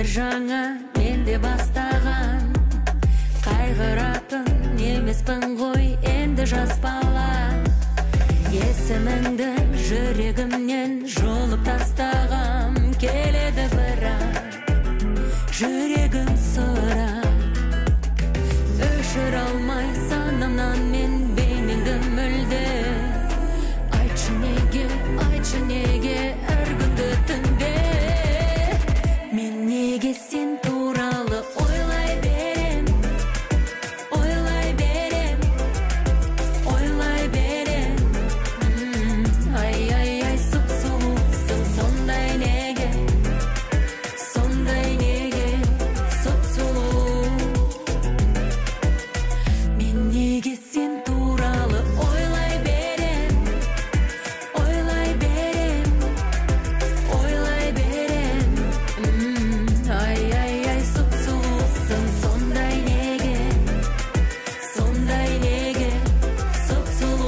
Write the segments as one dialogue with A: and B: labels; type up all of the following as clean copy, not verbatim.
A: өмір жаңа менде бастаған, қайғыратын емеспін ғой енді жас бала. Есіміңді жүрегімнен жұлып тастағам келеді бірақ жүрегім сұрап, өшір алмай санамнан мен бейнеңді мүлде. Айтшы неге әр күнді түнде мен неге сен туралы ойлай берем, ай сұп-сұлусың сондай неге сұп-сұлу. Мен неге сен туралы ойлай берем, ай сұп-сұлусың сондай неге сұп-сұлу.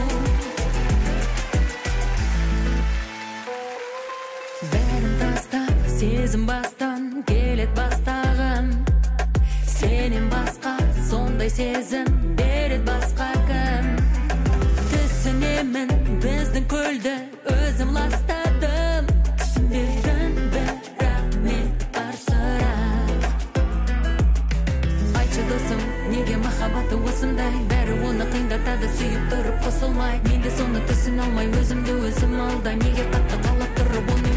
A: Бәрін тастап сезім бастан келет бастаған, сенен басқа сондай сезім берет басқа кім? Түсінемін біздің көлді өзім ластадым, түсінбедің бірақ мен бар сұрақ. Айтшы досым, неге махаббаты осындай, бәрі оны қиындатады сүйіп тұрып қосылмай. Мен де соны түсіне алмай өзімді өзім алдай, неге қатты қалап тұрып оны